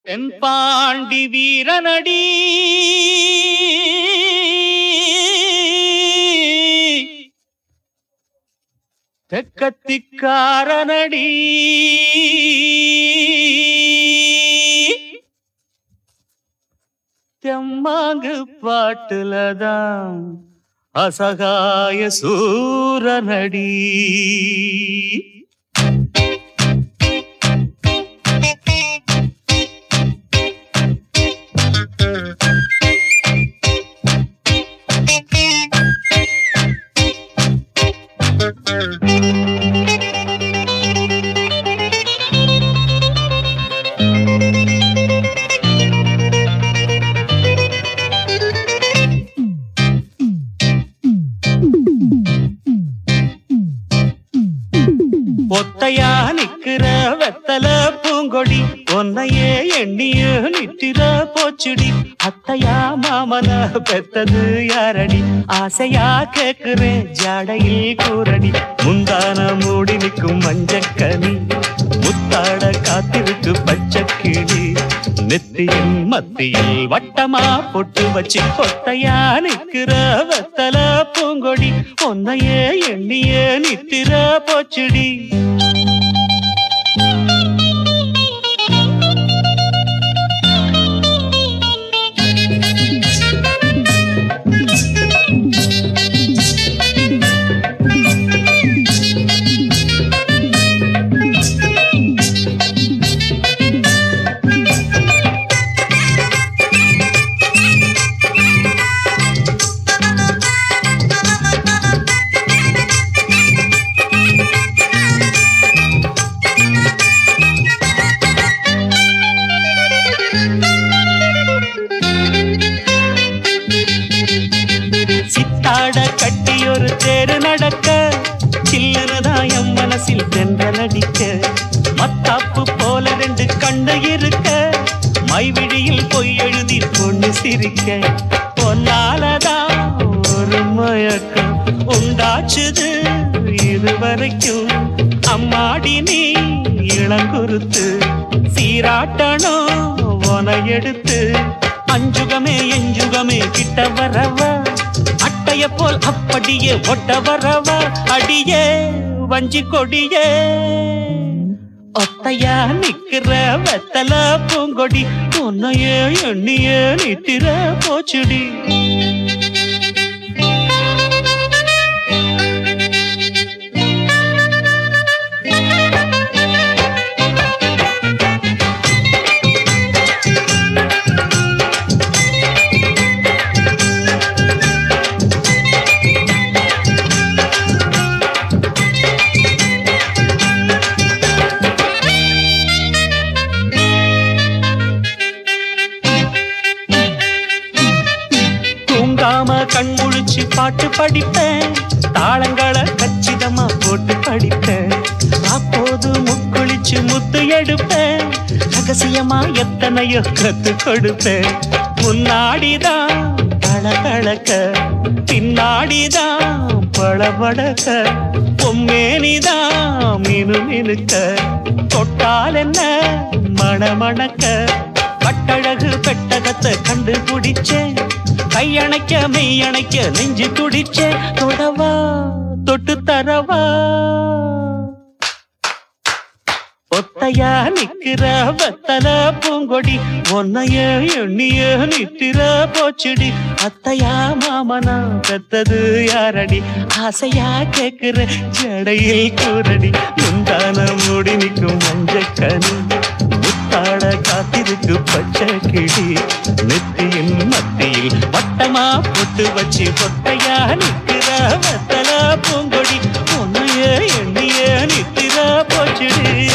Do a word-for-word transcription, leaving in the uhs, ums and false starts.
தென்பாண்டி வீரனடி தெக்கத்திக்காரனடி தெம்மாங்கு பாட்டுலதான் அசகாய சூரனடி. ஒத்தையா நிக்கிற வெத்தல பூங்கொடி ஒன்னையே எண்ணிய நித்திர போச்சுடி. அத்தையா மாமன பெத்தது யாரடி ஆசையா கேக்குறேன் ஜாடையில் கூரடி. முந்தான மூடி நிற்கும் மஞ்சக்கனி முத்தாட காத்திருக்கு பச்சைக்கிளி. நெத்தியின் மத்தியில் வட்டமா பொட்டு வச்சு கொத்தையா நிக்கிற வெத்தல பூங்கொடி ஒன்னையே எண்ணிய நித்திர போச்சுடி. சித்தாட கட்டி ஒரு தேரு நடக்க சில்லனதாயம் மனசில் தென்றல் அடிக்க. மத்தாப்பு போல ரெண்டு கண்ணு இருக்க மைவிழியில் பொய் எழுதி பொண்ணு சிரிக்க. பொன்னாலதான் ஒரு மயக்கம் உண்டாச்சுது இதுவரைக்கும். அம்மாடி நீ இளங்குருத்து சீராட்டணும் உன எடுத்து. அஞ்சுகமே எஞ்சுகமே கிட்ட வரவா அட்டைய போல் அப்படியே ஒட்ட வரவா. அடியே வஞ்சி கொடியே ஒத்தையா நிக்கிற வெத்தல பூங்கொடி உன்னையே எண்ணிய நித்திர போச்சுடி. கண் முழிச்சு பாட்டு படிப்பேன் தாளங்களை கச்சிதமா போட்டு படிப்பேன். அப்போது முக்குளிச்சு முத்து எடுப்பேன் ரகசியமா எத்தனையோ கத்து கொடுப்பேன். முன்னாடிதான் பழகழக்க பின்னாடிதான் பழபடக்க பொம்மேனிதான் மினு மினுக்க. தொட்டால் என்ன மணமணக்க கட்டழகு பெட்டகத்தை கண்டுபிடிச்சேன். கையணைக்க மெய்யணைக்க நெஞ்சு துடிச்சே தொடவா தொட்டு தரவா. ஒத்தையா நிக்கிற வெத்தல பூங்கொடி ஒன்னைய எண்ணிய நித்திர போச்சுடி. அத்தையா மாமனா பெத்தது யாரடி ஆசையா கேக்குற ஜடையில் கூரடி. முந்தான மூடி நிற்கும் மஞ்சக்கனி முத்தாட காத்திருக்கு பச்சை கிளி. நெத்தியின் மத்தியில் வட்டமா பொட்டு வச்சு பொட்டையா நிற்கிற வெத்தல பூங்கொடி உன்னைய எண்ணிய நித்திர போச்சுடி.